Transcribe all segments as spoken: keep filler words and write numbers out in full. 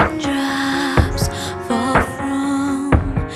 Raindrops fall from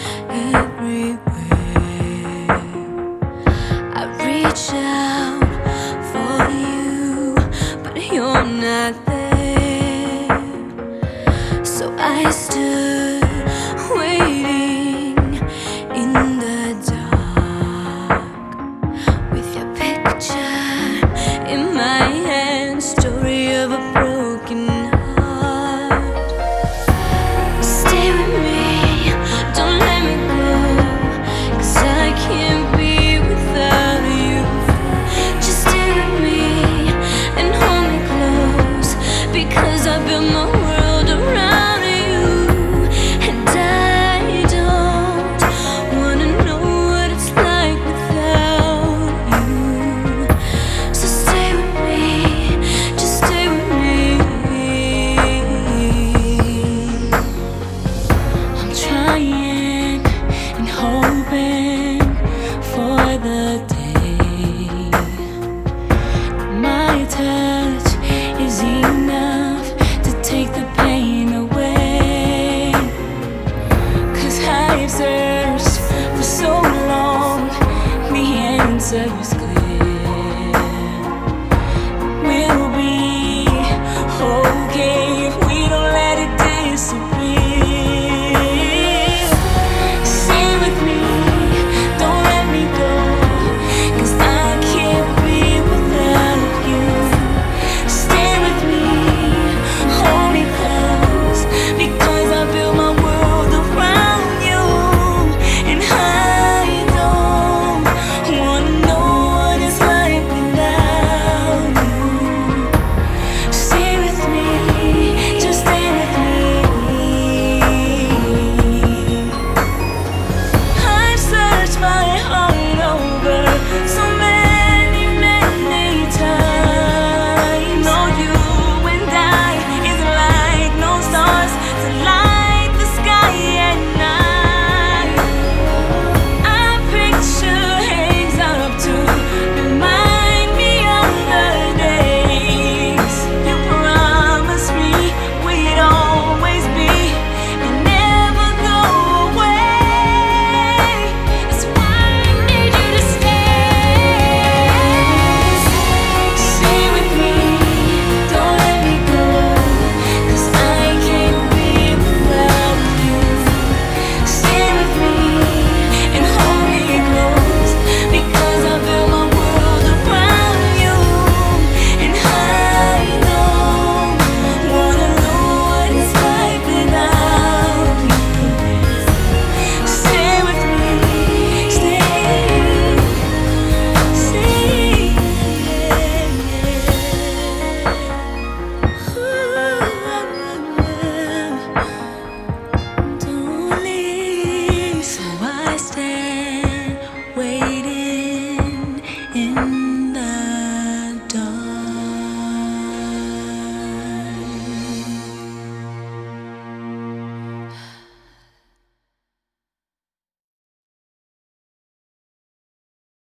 everywhere. I reach out for you, but you're not there. So I stood waiting in the dark with your picture in my hand, story of a broken heart. Stay with me, don't let me go, 'cause I can't be without you. Just stay with me and hold me close, because I built my world around you. And I don't wanna know what it's like without you. So stay with me, just stay with me. I'm trying and hoping for the day my touch is enough to take the pain away. 'Cause I've searched for so long, the answer is clear. We'll be okay if we don't let it disappear. Stay with me, don't let me go, 'cause I can't be without you. Stay with me, hold me close, because I built my world around you. And I don't wanna know what it's like without you. Stay with me, just stay with me. I've searched my heart over so many, many times. No, you and I is like no stars to light the sky at night. Our picture hangs up to remind me of the days you promised me we'd always be and never go away. That's why I need you to stay. Stay with me, don't let me go, 'cause I can't be without you. Stay with me and hold me close, because I built my world around you. And I don't wanna know what it's like without you. Stay with me, stay, stay. Don't leave. So I stand waiting in